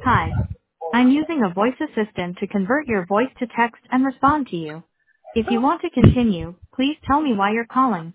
Hi. I'm using a voice assistant to convert your voice to text and respond to you. If you want to continue, please tell me why you're calling.